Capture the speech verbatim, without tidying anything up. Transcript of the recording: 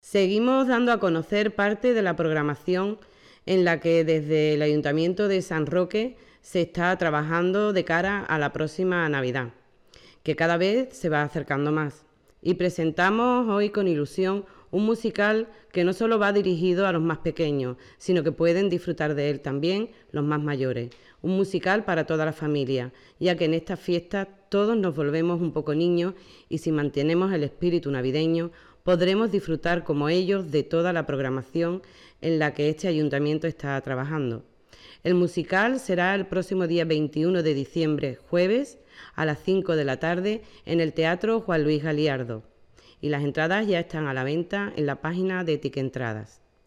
Seguimos dando a conocer parte de la programación en la que desde el Ayuntamiento de San Roque se está trabajando de cara a la próxima Navidad, que cada vez se va acercando más. Y presentamos hoy con ilusión un musical que no solo va dirigido a los más pequeños, sino que pueden disfrutar de él también los más mayores. Un musical para toda la familia, ya que en estas fiestas todos nos volvemos un poco niños y si mantenemos el espíritu navideño, podremos disfrutar como ellos de toda la programación en la que este ayuntamiento está trabajando. El musical será el próximo día veintiuno de diciembre, jueves, a las cinco de la tarde, en el Teatro Juan Luis Galiardo. Y las entradas ya están a la venta en la página de Tiquentradas.